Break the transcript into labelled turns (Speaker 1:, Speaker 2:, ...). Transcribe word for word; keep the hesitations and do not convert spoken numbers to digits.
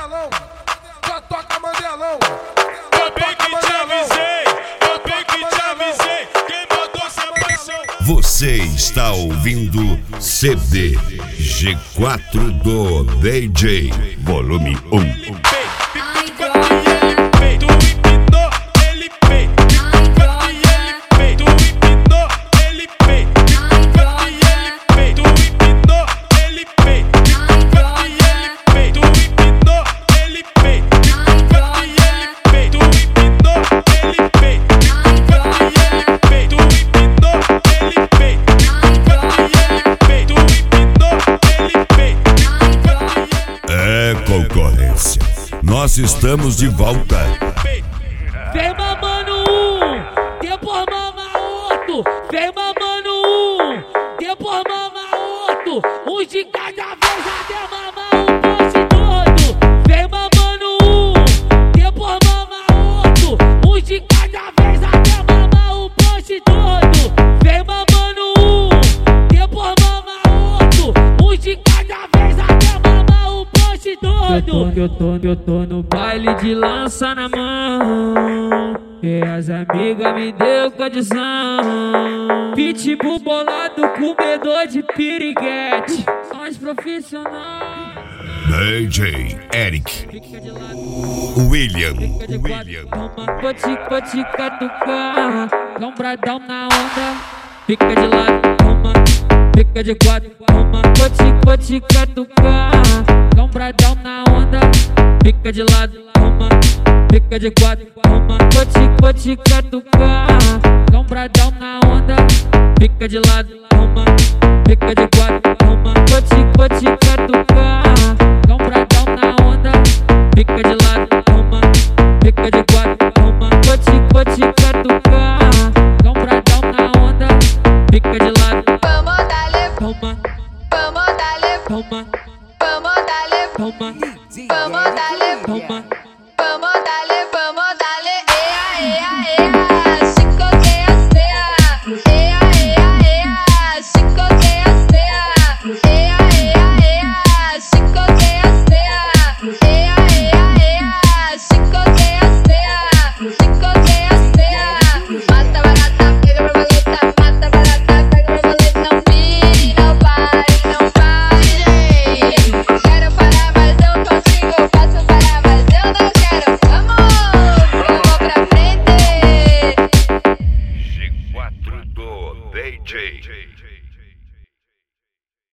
Speaker 1: Mandelão, já toca Mandelão.
Speaker 2: Eu bem que te avisei, eu bem que te avisei. Quem mandou se apaixonar?
Speaker 3: Você está ouvindo C D G quatro do D J, volume um. Concorrência, nós estamos de volta.
Speaker 4: Vem mamando um, depois mama outro. Vem mamando um, depois mama outro. Um de cada vez até mamar um poste todo. Vem mamando um, depois mama outro. Um de cada vez até mamar um poste todo. Vem mamando um, depois mama outro. Um de cada vez até mamar um poste todo. Eu tô, eu tô, eu tô no baile de lança na mão, e as amigas me deu condição. Pitbull bolado, comedor de piriguete, nós profissionais.
Speaker 3: D J Eric William William
Speaker 4: Vou te, vou te catucar, lombradão na onda. Fica de lado, toma, fica de quatro, toma. Vou te, vou te catucar, lombradão na onda. Fica de lado, toma, fica de quatro, toma. Vou te, vou te catucar, lombradão na onda. Fica de lado, toma, fica de quatro, toma. Vou te, vou te catucar, lombradão na onda. Fica de lado, toma, fica de quatro, toma. Vou te, vou te catucar, lombradão na onda. Fica de lado,
Speaker 5: vamos darle,
Speaker 4: toma,
Speaker 5: vamos darle,
Speaker 4: toma,
Speaker 5: vamos darle,
Speaker 4: toma,
Speaker 5: vamos darle,
Speaker 4: toma.